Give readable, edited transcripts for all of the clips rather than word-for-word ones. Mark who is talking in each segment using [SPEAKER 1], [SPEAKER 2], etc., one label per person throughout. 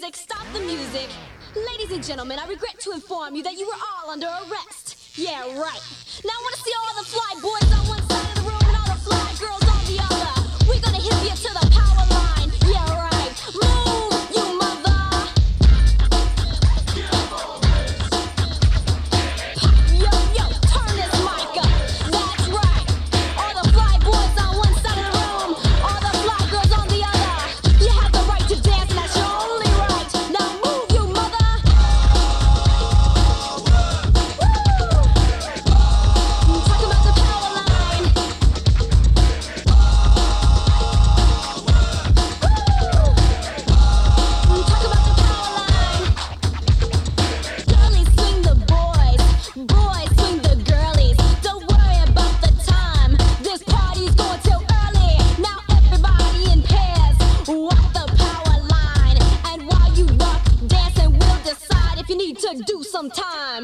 [SPEAKER 1] music, stop the music. Ladies and gentlemen, I regret to inform you that you were all under arrest. Yeah, right. Now I want to see all the fly boys on one side of the room and all the fly girls on the other. We're gonna hit you to the power line. Yeah, right. Move, you mother. Yo, yo, turn this mic up. That's right. All the fly boys on one side of the room, all the fly girls on the other. You have the right to dance, and that's your only right. Now move, you mother. Woo! Talk about the power line. Woo! Talk about the power line. Girlies swing the boys, boys swing the girlies. Don't worry about the time. This party's going till early. Now everybody in pairs, walk the power line. And while you rock, dance, and we'll decide if you need to do some time.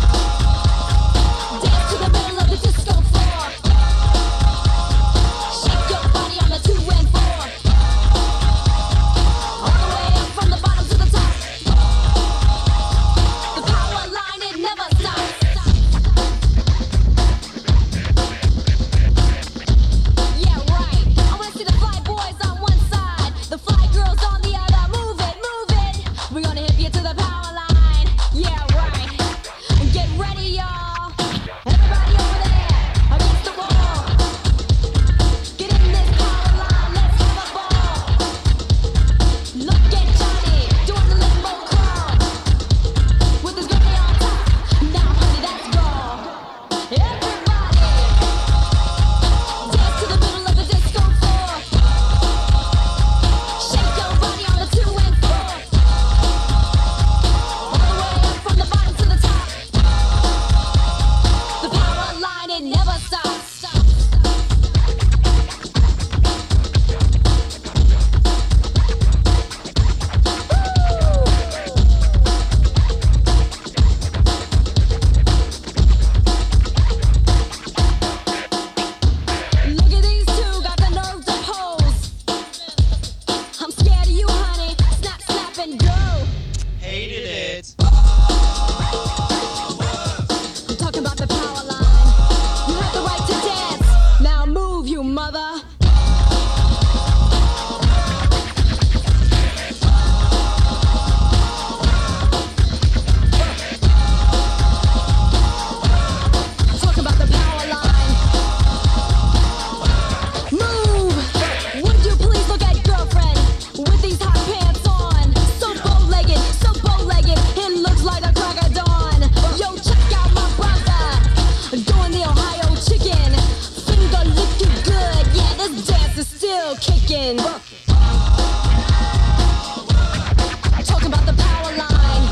[SPEAKER 1] Dance to the middle of the disco floor. Shake your body on the 2 and 4. All the way up from the bottom to the top. The power line, it never stops. Yeah, right. I wanna see the fly boys on one side, the fly girls on the other. Move it, move it. We're gonna hit you to the power line. Yeah, right. Get ready, y'all. Everybody over there, against the wall. Get in this power line, let's have a ball. Look at Johnny doing the limbo crawl with his belly on top. Now, honey, that's raw. Everybody, dance to the middle of the disco floor. Shake your body on the 2 and 4. All the way up from the bottom to the top. The power line, it never stops. Look at these two, got the nerve to pose. I'm scared of you, honey. Snap, snap, and go.
[SPEAKER 2] Hated it.
[SPEAKER 1] I'm talking about the power line. You have the right to dance. Now move, you mother. Talk about the power line. Move. Would you please look at girlfriend with these hot pants on? So bow-legged, so bow-legged. It looks like the crack of dawn. Yo, check out my brother doing the Ohio chicken. Finger looking good. Yeah, this dance is still kicking. Talking about the power line.